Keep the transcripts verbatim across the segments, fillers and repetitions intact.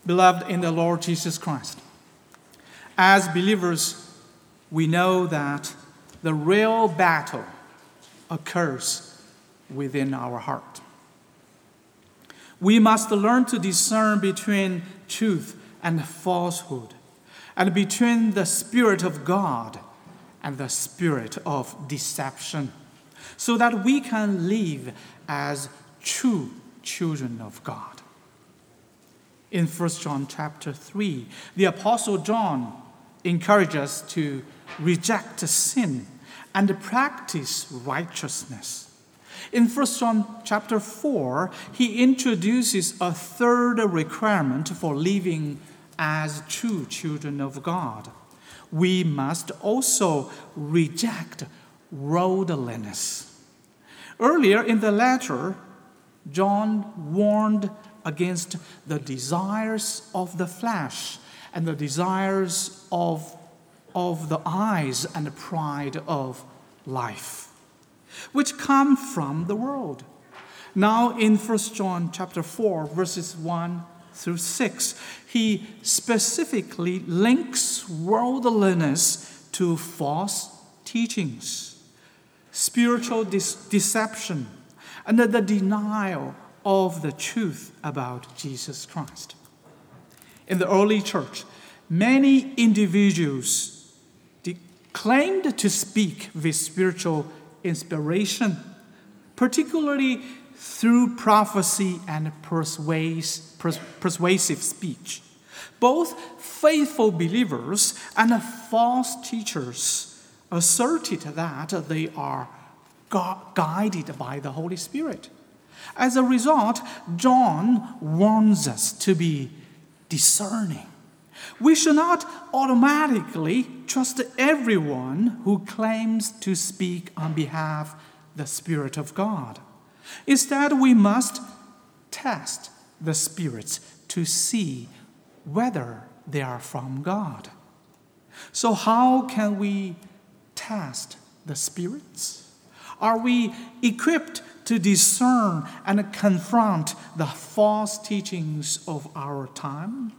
Beloved in the Lord Jesus Christ, as believers, we know that the real battle occurs within our heart. We must learn to discern between truth and falsehood, and between the Spirit of God and the spirit of deception, so that we can live as true children of God. In First John chapter three, the Apostle John encourages us to reject sin and practice righteousness. In First John chapter four, he introduces a third requirement for living as true children of God. We must also reject worldliness. Earlier in the letter, John warned against the desires of the flesh and the desires of, of the eyes and the pride of life, which come from the world. Now in First John chapter four, verses one through six, he specifically links worldliness to false teachings, spiritual dis- deception, and the denial of the truth about Jesus Christ. In the early church, many individuals de- claimed to speak with spiritual inspiration, particularly through prophecy and persuas- pers- persuasive speech. Both faithful believers and false teachers asserted that they are gu- guided by the Holy Spirit. As a result, John warns us to be discerning. We should not automatically trust everyone who claims to speak on behalf of the Spirit of God. Instead, we must test the spirits to see whether they are from God. So how can we test the spirits? Are we equipped to discern and confront the false teachings of our time?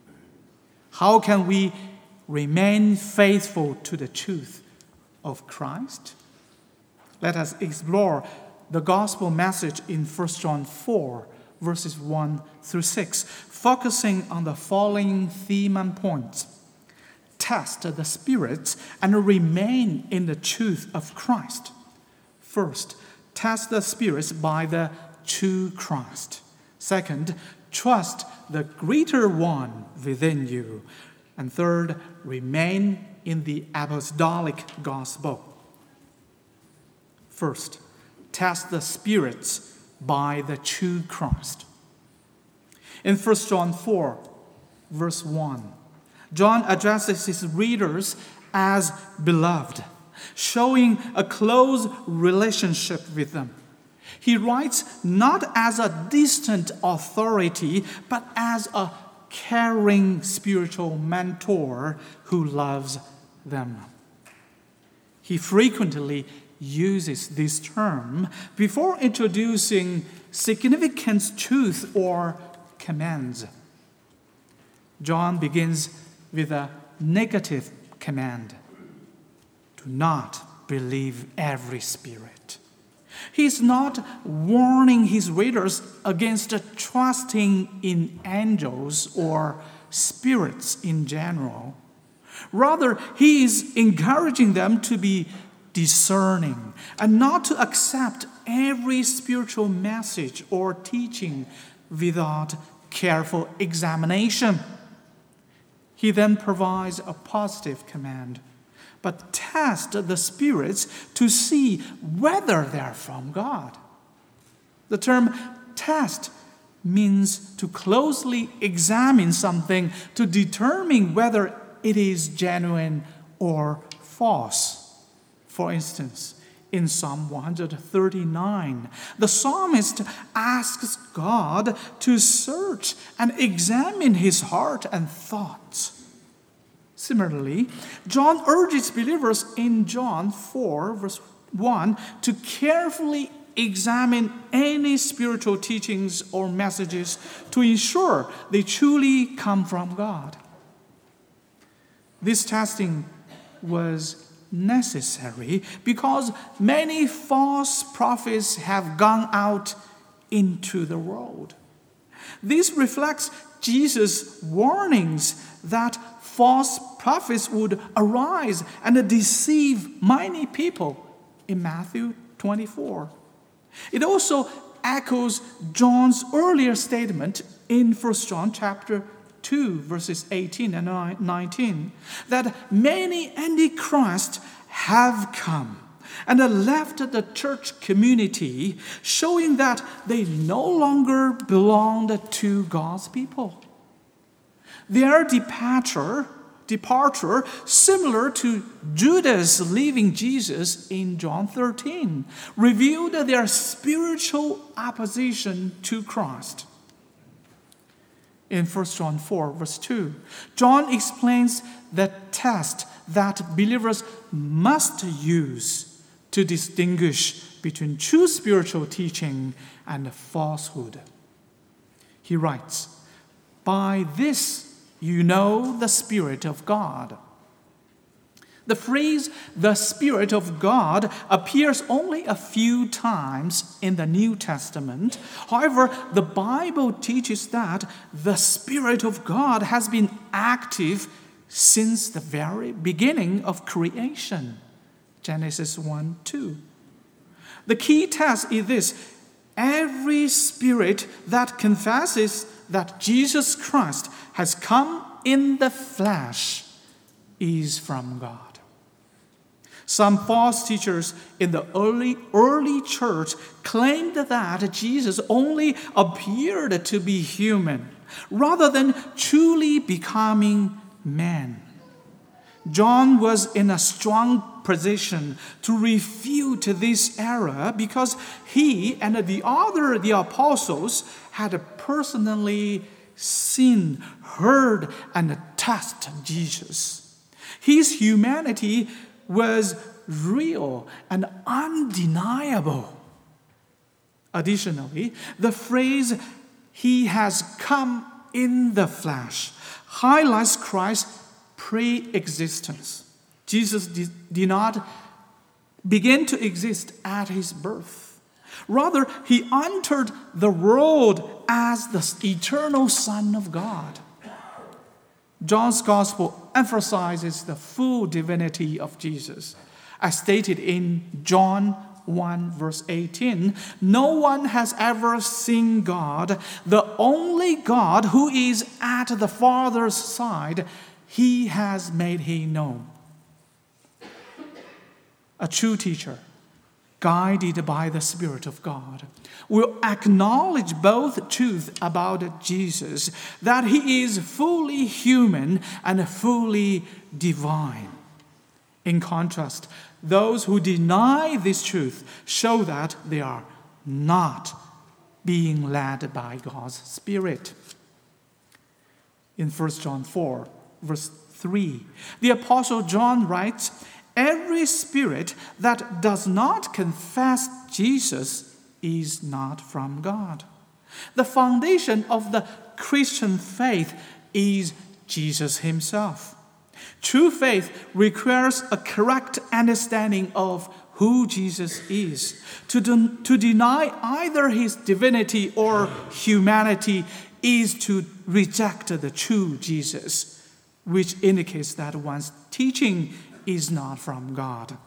How can we remain faithful to the truth of Christ? Let us explore the gospel message in First John four, verses one through six, focusing on the following theme and points. Test the spirits and remain in the truth of Christ. First, test the spirits by the true Christ. Second, trust the greater one within you. And third, remain in the apostolic gospel. First, test the spirits by the true Christ. In First John four, verse one, John addresses his readers as beloved, showing a close relationship with them. He writes not as a distant authority, but as a caring spiritual mentor who loves them. He frequently uses this term before introducing significant truth or commands. John begins with a negative command. Do not believe every spirit. He's not warning his readers against trusting in angels or spirits in general. Rather, he is encouraging them to be discerning and not to accept every spiritual message or teaching without careful examination. He then provides a positive command. But test the spirits to see whether they are from God. The term test means to closely examine something to determine whether it is genuine or false. For instance, in Psalm one thirty-nine, the psalmist asks God to search and examine his heart and thoughts. Similarly, John urges believers in John four, verse one, to carefully examine any spiritual teachings or messages to ensure they truly come from God. This testing was necessary because many false prophets have gone out into the world. This reflects Jesus' warnings that false prophets would arise and deceive many people in Matthew twenty-four. It also echoes John's earlier statement in First John chapter two, verses eighteen and nineteen, that many antichrists have come and left the church community, showing that they no longer belonged to God's people. Their departure, departure, similar to Judas leaving Jesus in John thirteen, revealed their spiritual opposition to Christ. In First John four, verse two, John explains the test that believers must use to distinguish between true spiritual teaching and falsehood. He writes, "By this you know the Spirit of God." The phrase, "the Spirit of God," appears only a few times in the New Testament. However, the Bible teaches that the Spirit of God has been active since the very beginning of creation. Genesis one two. The key test is this: every spirit that confesses that Jesus Christ has come in the flesh is from God. Some false teachers in the early, early church claimed that Jesus only appeared to be human, rather than truly becoming man. John was in a strong position to refute this error because he and the other the apostles had personally seen, heard, and tasted Jesus. His humanity was real and undeniable. Additionally, the phrase "he has come in the flesh" highlights Christ's pre-existence. Jesus did, did not begin to exist at his birth. Rather, he entered the world as the eternal Son of God. John's Gospel emphasizes the full divinity of Jesus. As stated in John one, verse eighteen, "No one has ever seen God, the only God who is at the Father's side. He has made him known." A true teacher, guided by the Spirit of God, will acknowledge both truth about Jesus, that he is fully human and fully divine. In contrast, those who deny this truth show that they are not being led by God's Spirit. In First John four, verse three, the Apostle John writes, "Every spirit that does not confess Jesus is not from God." The foundation of the Christian faith is Jesus himself. True faith requires a correct understanding of who Jesus is. To, de- to deny either his divinity or humanity is to reject the true Jesus, which indicates that one's teaching is not from God.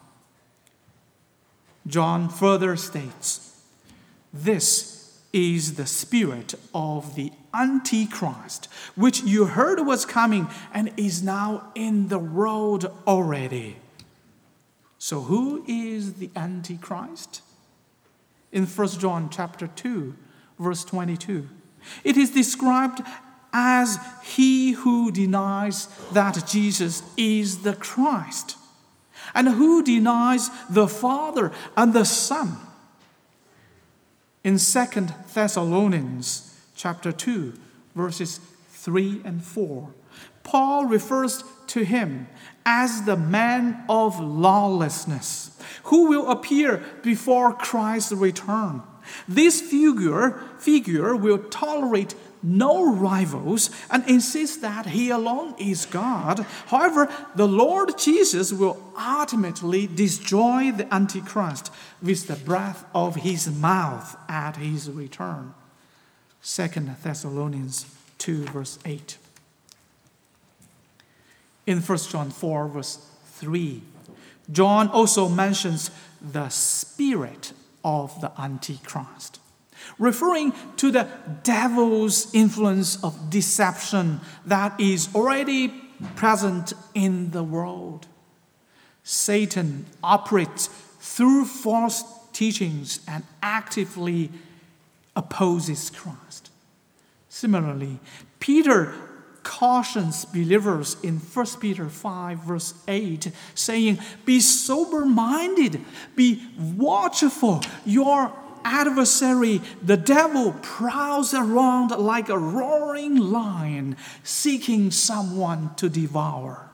John further states, "This is the spirit of the Antichrist, which you heard was coming and is now in the world already." So who is the Antichrist? In First John chapter two, verse twenty-two, it is described as he who denies that Jesus is the Christ, and who denies the Father and the Son. In Second Thessalonians chapter two, verses three and four, Paul refers to him as the man of lawlessness, who will appear before Christ's return. This figure, figure will tolerate no rivals and insist that he alone is God. However, the Lord Jesus will ultimately destroy the Antichrist with the breath of his mouth at his return. Second Thessalonians two, verse eight. In First John four, verse three, John also mentions the spirit of the Antichrist, referring to the devil's influence of deception that is already present in the world. Satan operates through false teachings and actively opposes Christ. Similarly, Peter cautions believers in First Peter five, verse eight, saying, "Be sober-minded, be watchful. Your adversary, the devil, prowls around like a roaring lion, seeking someone to devour."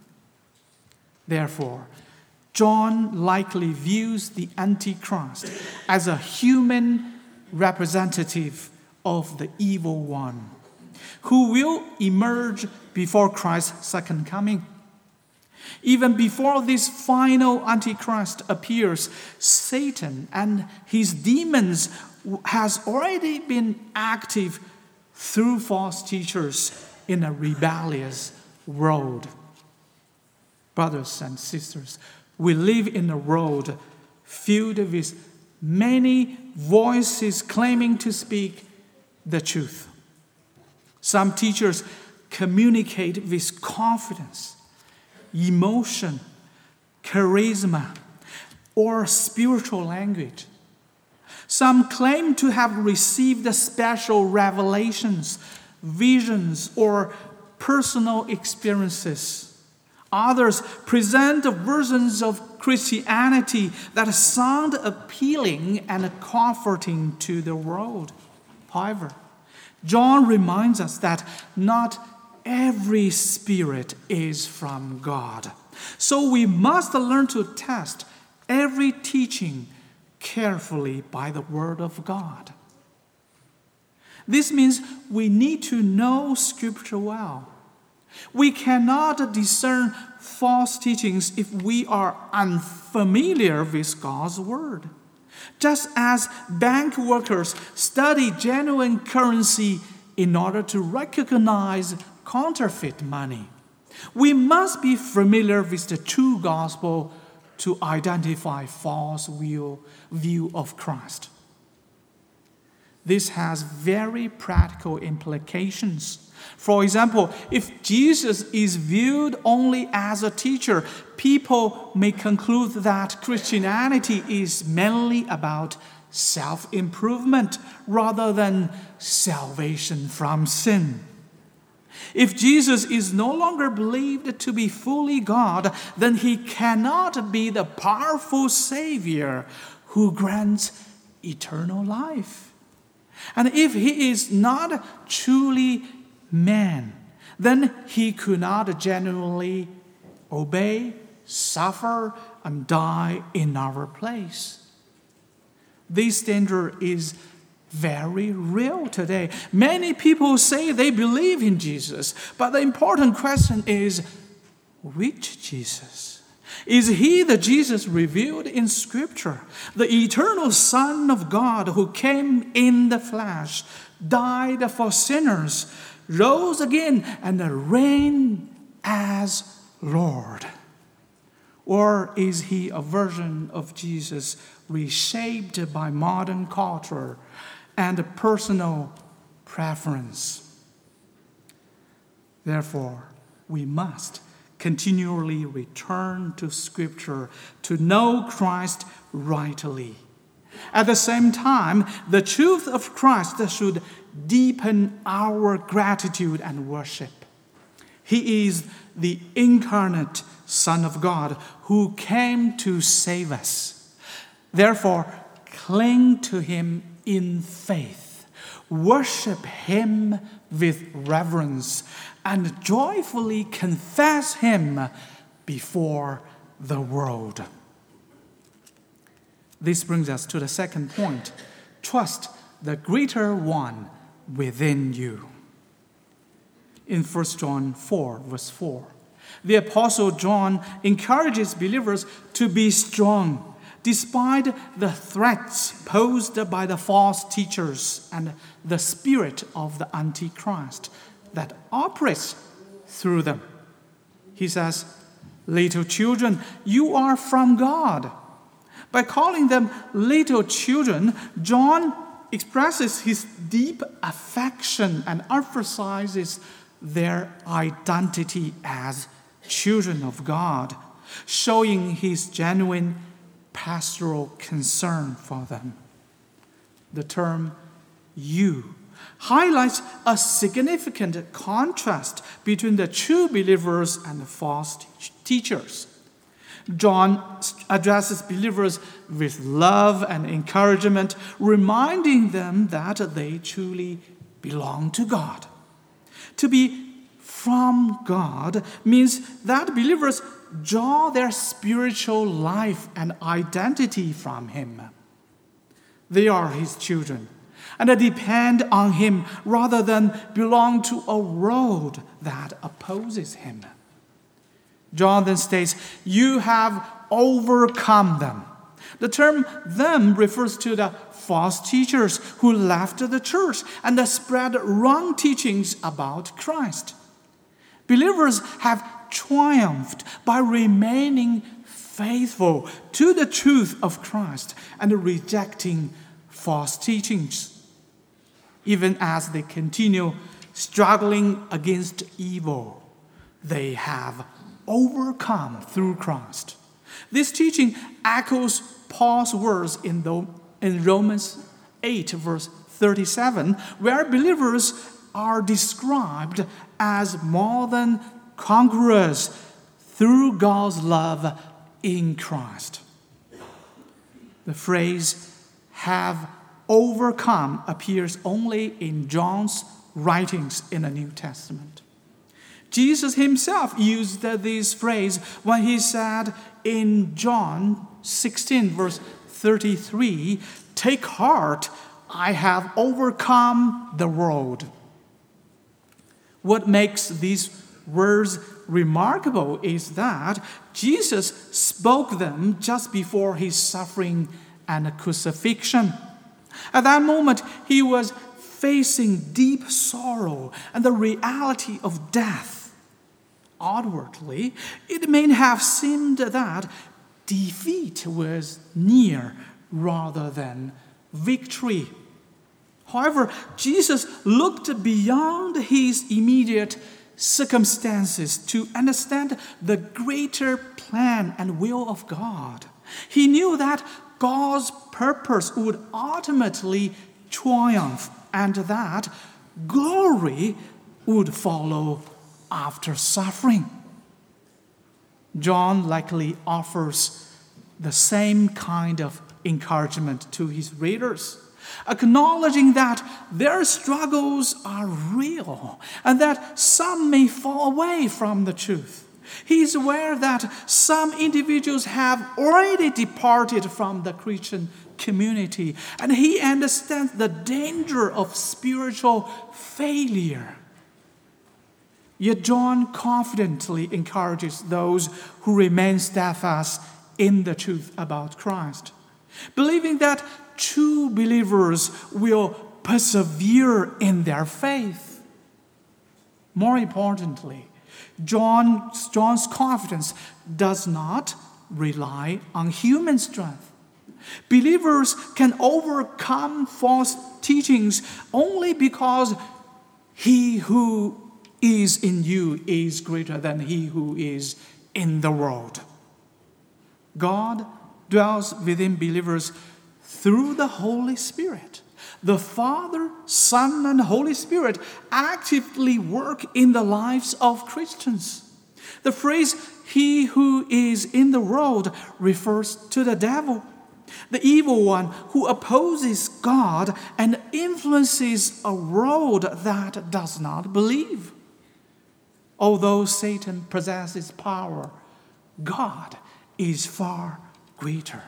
Therefore, John likely views the Antichrist as a human representative of the evil one, who will emerge before Christ's second coming. Even before this final Antichrist appears, Satan and his demons has already been active through false teachers in a rebellious world. Brothers and sisters, we live in a world filled with many voices claiming to speak the truth. Some teachers communicate with confidence, emotion, charisma, or spiritual language. Some claim to have received special revelations, visions, or personal experiences. Others present versions of Christianity that sound appealing and comforting to the world. However, John reminds us that not every spirit is from God. So we must learn to test every teaching carefully by the Word of God. This means we need to know Scripture well. We cannot discern false teachings if we are unfamiliar with God's Word. Just as bank workers study genuine currency in order to recognize counterfeit money, we must be familiar with the true gospel to identify false view, view of Christ. This has very practical implications. For example, if Jesus is viewed only as a teacher, people may conclude that Christianity is mainly about self-improvement rather than salvation from sin. If Jesus is no longer believed to be fully God, then he cannot be the powerful Savior who grants eternal life. And if he is not truly man, then he could not genuinely obey, suffer, and die in our place. This danger is very real today. Many people say they believe in Jesus, but the important question is, which Jesus? Is he the Jesus revealed in Scripture, the eternal Son of God who came in the flesh, died for sinners, rose again, and reigned as Lord? Or is he a version of Jesus reshaped by modern culture and personal preference? Therefore, we must continually return to Scripture to know Christ rightly. At the same time, the truth of Christ should deepen our gratitude and worship. He is the incarnate Son of God who came to save us. Therefore, cling to him in faith. Worship him with reverence and joyfully confess him before the world. This brings us to the second point. Trust the greater one within you. In First John four, verse four, the Apostle John encourages believers to be strong despite the threats posed by the false teachers and the spirit of the Antichrist that operates through them. He says, "Little children, you are from God." By calling them little children, John expresses his deep affection and emphasizes their identity as children of God, showing his genuine pastoral concern for them. The term "you" highlights a significant contrast between the true believers and the false teachers. John addresses believers with love and encouragement, reminding them that they truly belong to God. To be from God means that believers draw their spiritual life and identity from him. They are his children, and they depend on him rather than belong to a world that opposes him. John then states, "You have overcome them." The term "them" refers to the false teachers who left the church and spread wrong teachings about Christ. Believers have triumphed by remaining faithful to the truth of Christ and rejecting false teachings. Even as they continue struggling against evil, they have overcome through Christ. This teaching echoes Paul's words in, the, in Romans eight, verse thirty-seven, where believers are described as more than conquerors through God's love in Christ. The phrase "have overcome" appears only in John's writings in the New Testament. Jesus himself used this phrase when he said in John sixteen, verse thirty-three, "Take heart, I have overcome the world." What makes these words remarkable is that Jesus spoke them just before his suffering and crucifixion. At that moment, he was facing deep sorrow and the reality of death. Outwardly, it may have seemed that defeat was near rather than victory. However, Jesus looked beyond his immediate circumstances to understand the greater plan and will of God. He knew that God's purpose would ultimately triumph and that glory would follow after suffering. John likely offers the same kind of encouragement to his readers, acknowledging that their struggles are real and that some may fall away from the truth. He is aware that some individuals have already departed from the Christian community, and he understands the danger of spiritual failure. Yet John confidently encourages those who remain steadfast in the truth about Christ, believing that true believers will persevere in their faith. More importantly, John, John's confidence does not rely on human strength. Believers can overcome false teachings only because he who is in you is greater than he who is in the world. God dwells within believers through the Holy Spirit. The Father, Son, and Holy Spirit actively work in the lives of Christians. The phrase "he who is in the world" refers to the devil, the evil one who opposes God and influences a world that does not believe. Although Satan possesses power, God is far greater.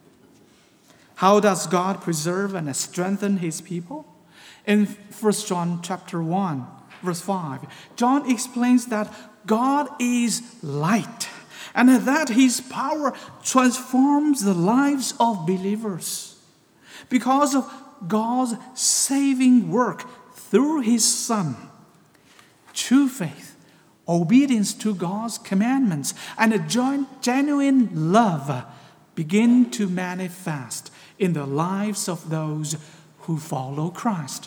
How does God preserve and strengthen his people? In First John chapter one, verse five, John explains that God is light and that his power transforms the lives of believers. Because of God's saving work through his Son, true faith, obedience to God's commandments, and a genuine love begin to manifest in the lives of those who follow Christ.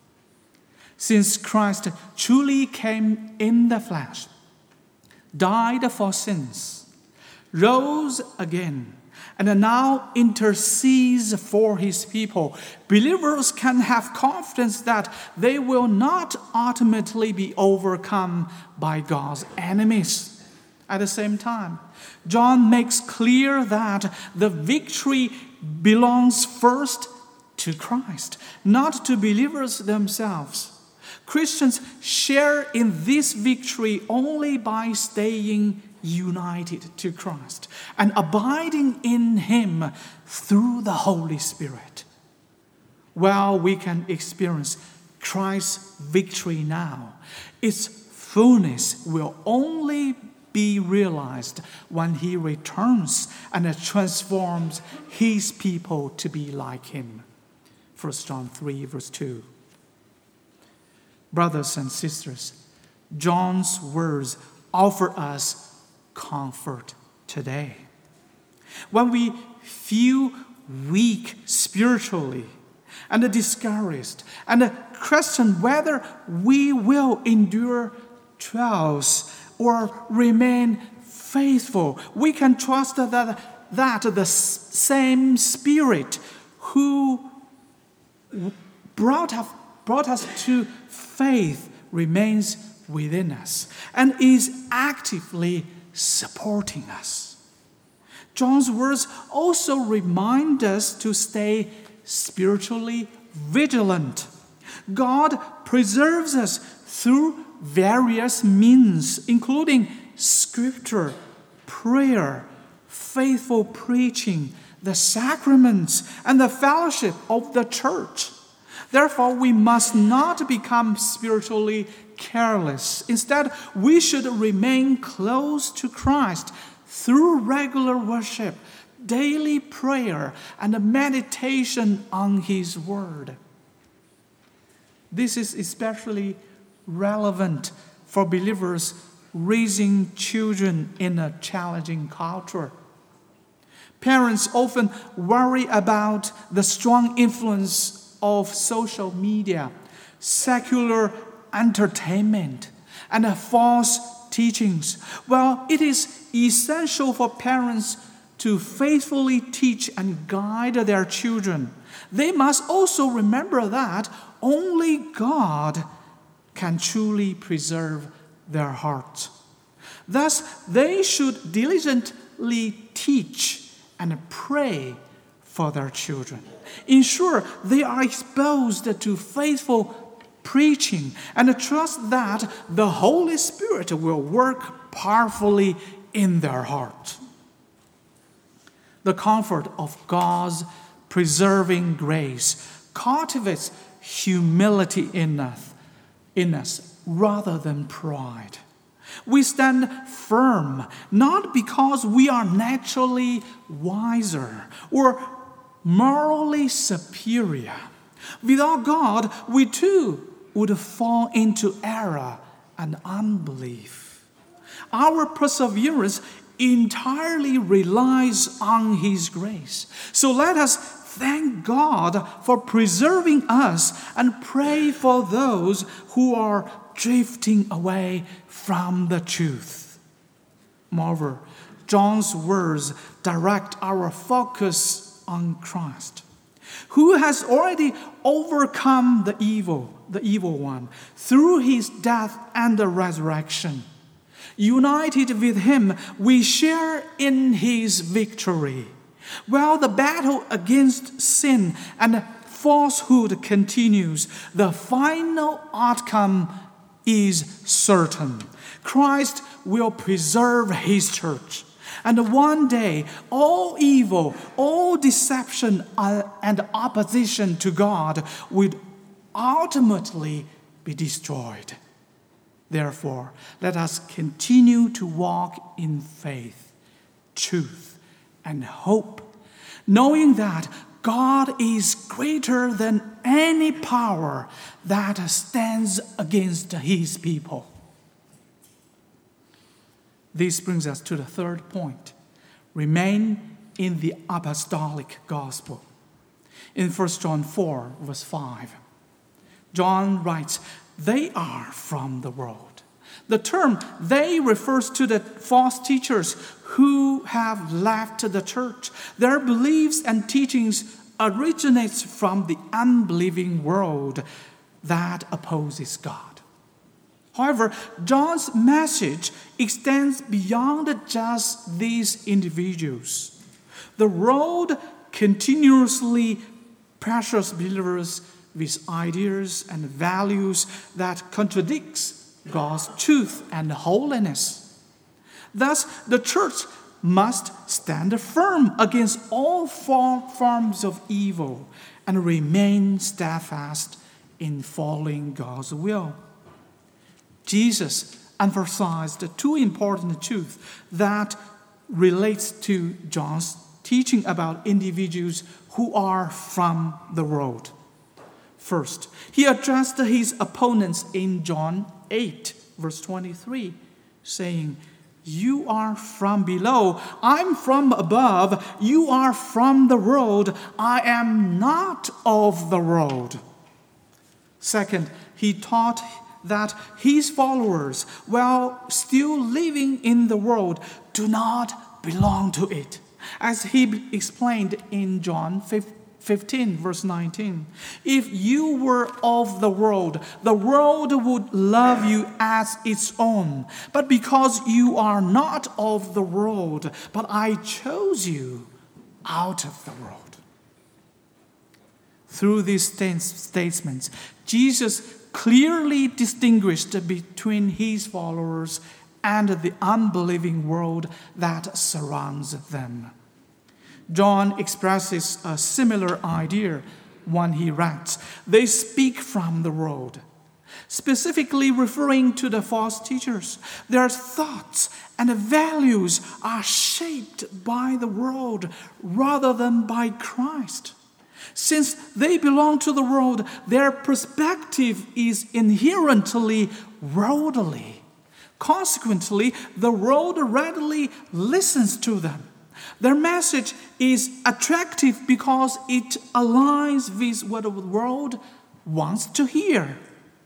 Since Christ truly came in the flesh, died for sins, rose again, and now intercedes for his people, believers can have confidence that they will not ultimately be overcome by God's enemies. At the same time, John makes clear that the victory belongs first to Christ, not to believers themselves. Christians share in this victory only by staying united to Christ and abiding in him through the Holy Spirit. While we can experience Christ's victory now, its fullness will only be realized when he returns and transforms his people to be like him. First John three, verse two. Brothers and sisters, John's words offer us comfort today. When we feel weak spiritually and discouraged and question whether we will endure trials or remain faithful, we can trust that, that the same Spirit who brought us, brought us to faith remains within us and is actively supporting us. John's words also remind us to stay spiritually vigilant. God preserves us through various means, including scripture, prayer, faithful preaching, the sacraments, and the fellowship of the church. Therefore, we must not become spiritually careless. Instead, we should remain close to Christ through regular worship, daily prayer, and meditation on his word. This is especially relevant for believers raising children in a challenging culture. Parents often worry about the strong influence of social media, secular entertainment, and false teachings. Well, it is essential for parents to faithfully teach and guide their children. They must also remember that only God can truly preserve their hearts. Thus, they should diligently teach and pray for their children. Ensure they are exposed to faithful preaching and trust that the Holy Spirit will work powerfully in their heart. The comfort of God's preserving grace cultivates humility in us, in us rather than pride. We stand firm not because we are naturally wiser or morally superior. Without God, we too would fall into error and unbelief. Our perseverance entirely relies on his grace. So let us thank God for preserving us and pray for those who are drifting away from the truth. Moreover, John's words direct our focus on Christ, who has already overcome the evil, the evil one, through his death and the resurrection. United with him, we share in his victory. While the battle against sin and falsehood continues, the final outcome is certain. Christ will preserve his church. And one day, all evil, all deception and opposition to God will ultimately be destroyed. Therefore, let us continue to walk in faith, truth, and hope, knowing that God is greater than any power that stands against his people. This brings us to the third point. Remain in the apostolic gospel. In First John four, verse five, John writes, "They are from the world." The term "they" refers to the false teachers who have left the church. Their beliefs and teachings originate from the unbelieving world that opposes God. However, John's message extends beyond just these individuals. The world continuously pressures believers with ideas and values that contradicts God's truth and holiness. Thus, the church must stand firm against all forms of evil and remain steadfast in following God's will. Jesus emphasized two important truths that relates to John's teaching about individuals who are from the world. First, he addressed his opponents in John eight, verse twenty-three, saying, "You are from below, I'm from above. You are from the world, I am not of the world." Second, he taught that his followers, while still living in the world, do not belong to it. As he explained in John fifteen, verse nineteen, "If you were of the world, the world would love you as its own. But because you are not of the world, but I chose you out of the world." Through these statements, Jesus clearly distinguished between his followers and the unbelieving world that surrounds them. John expresses a similar idea when he writes, "They speak from the world," specifically referring to the false teachers. Their thoughts and values are shaped by the world rather than by Christ. Since they belong to the world, their perspective is inherently worldly. Consequently, the world readily listens to them. Their message is attractive because it aligns with what the world wants to hear.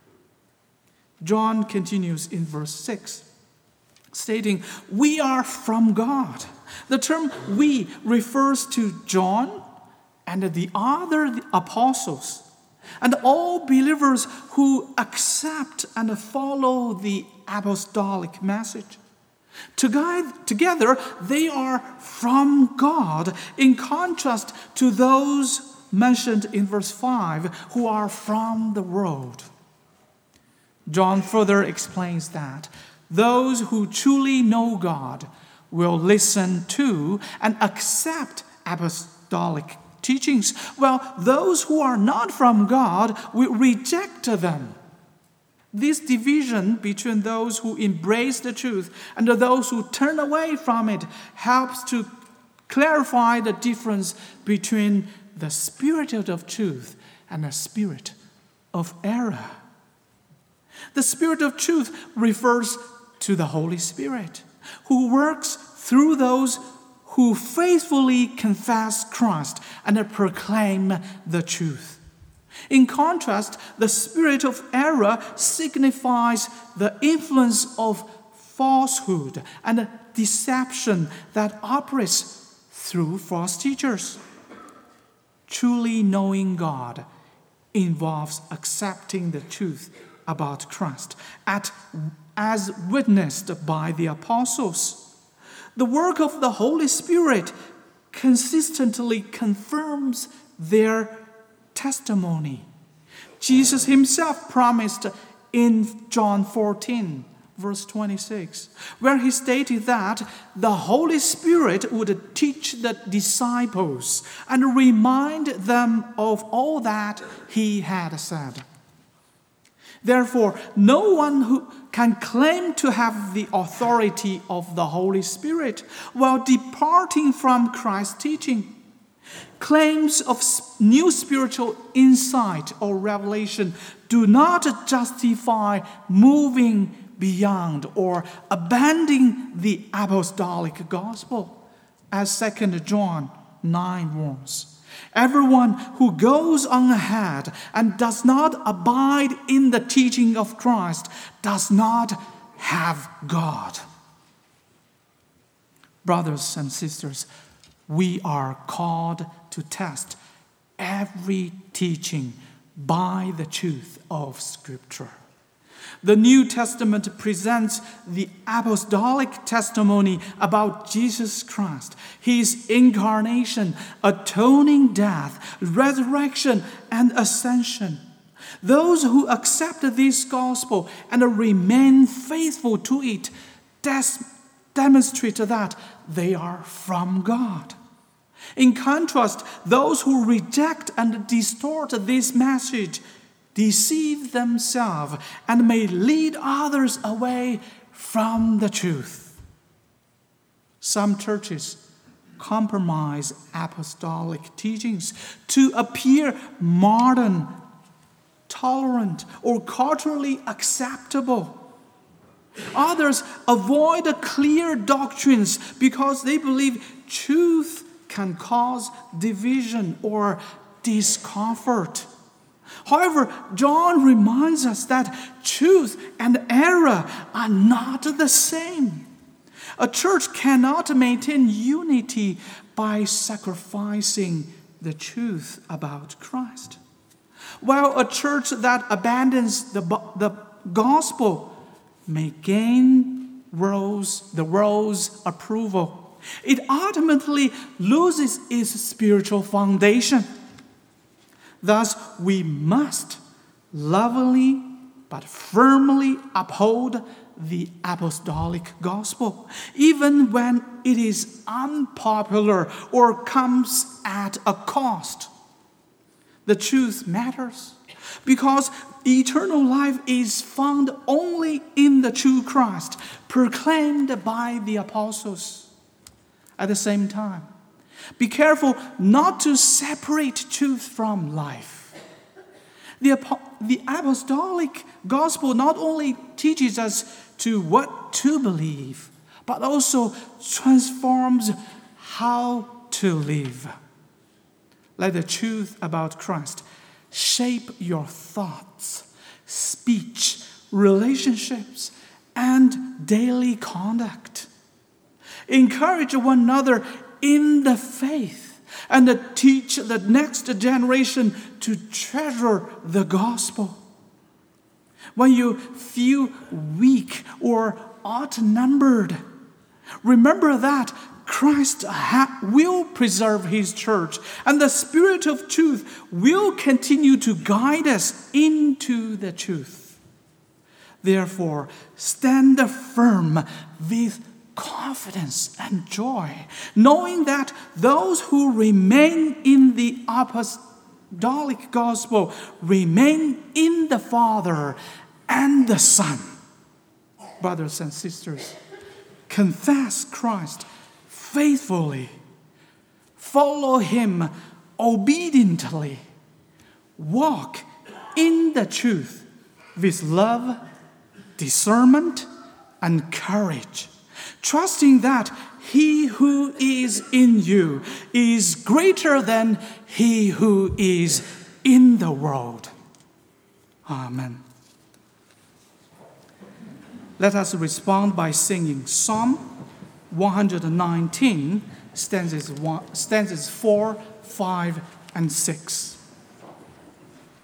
John continues in verse six, stating, "We are from God." The term "we" refers to John and the other apostles, and all believers who accept and follow the apostolic message. Together, they are from God, in contrast to those mentioned in verse five, who are from the world. John further explains that those who truly know God will listen to and accept apostolic teachings, while those who are not from God will reject them. This division between those who embrace the truth and those who turn away from it helps to clarify the difference between the spirit of truth and the spirit of error. The spirit of truth refers to the Holy Spirit, who works through those who faithfully confess Christ and proclaim the truth. In contrast, the spirit of error signifies the influence of falsehood and deception that operates through false teachers. Truly knowing God involves accepting the truth about Christ, at, as witnessed by the apostles. The work of the Holy Spirit consistently confirms their testimony. Jesus himself promised in John fourteen, verse twenty-six, where he stated that the Holy Spirit would teach the disciples and remind them of all that he had said. Therefore, no one who can claim to have the authority of the Holy Spirit while departing from Christ's teaching. Claims of new spiritual insight or revelation do not justify moving beyond or abandoning the apostolic gospel, as Second John nine warns. Everyone who goes on ahead and does not abide in the teaching of Christ does not have God. Brothers and sisters, we are called to test every teaching by the truth of Scripture. The New Testament presents the apostolic testimony about Jesus Christ, his incarnation, atoning death, resurrection, and ascension. Those who accept this gospel and remain faithful to it des- demonstrate that they are from God. In contrast, those who reject and distort this message deceive themselves and may lead others away from the truth. Some churches compromise apostolic teachings to appear modern, tolerant, or culturally acceptable. Others avoid clear doctrines because they believe truth can cause division or discomfort. However, John reminds us that truth and error are not the same. A church cannot maintain unity by sacrificing the truth about Christ. While a church that abandons the, the gospel may gain world's, the world's approval, it ultimately loses its spiritual foundation. Thus, we must lovingly but firmly uphold the apostolic gospel, even when it is unpopular or comes at a cost. The truth matters because eternal life is found only in the true Christ, proclaimed by the apostles. At the same time, be careful not to separate truth from life. The, the apostolic gospel not only teaches us to what to believe, but also transforms how to live. Let the truth about Christ shape your thoughts, speech, relationships, and daily conduct. Encourage one another in the faith and teach the next generation to treasure the gospel. When you feel weak or outnumbered, remember that Christ ha- will preserve his church, and the Spirit of truth will continue to guide us into the truth. Therefore, stand firm with confidence and joy, knowing that those who remain in the apostolic gospel remain in the Father and the Son. Brothers and sisters, confess Christ faithfully, follow him obediently, walk in the truth with love, discernment, and courage, trusting that he who is in you is greater than he who is in the world. Amen. Let us respond by singing Psalm one nineteen, stanzas, one, stanzas four, five, and six.